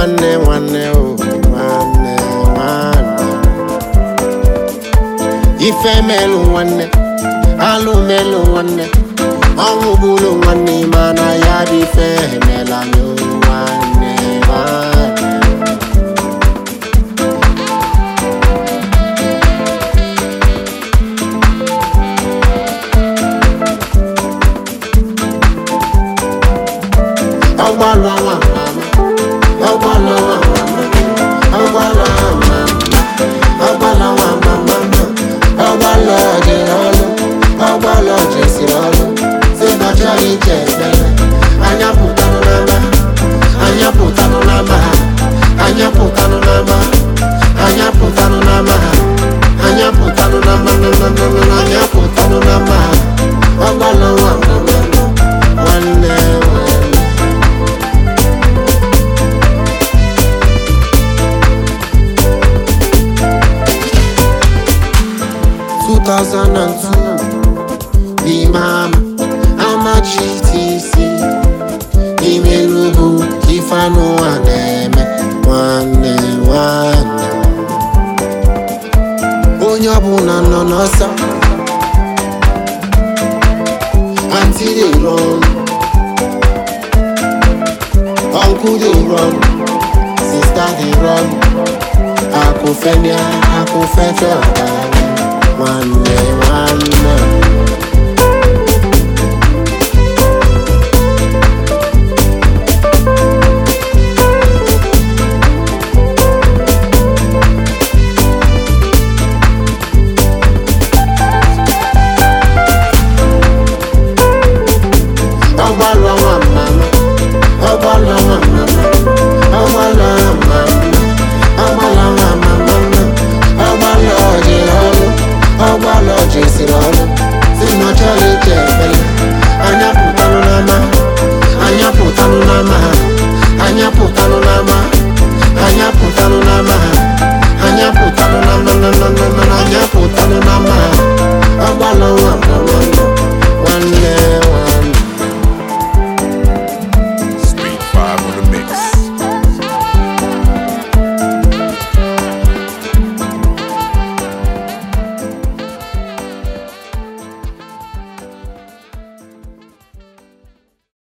nwanne nwanne o nwanne nwanne ife melu nwanne alụ melu nwanne ọnwụ bụrụ nwanne mana ya bụ ife emela nwanne nwanne 2002, the mama, I'm a GTC. Imeluhu, if I know one. Onyabuna no nosa. Auntie they run, uncle they run, sister they run. Akufenya, akufecha. One day.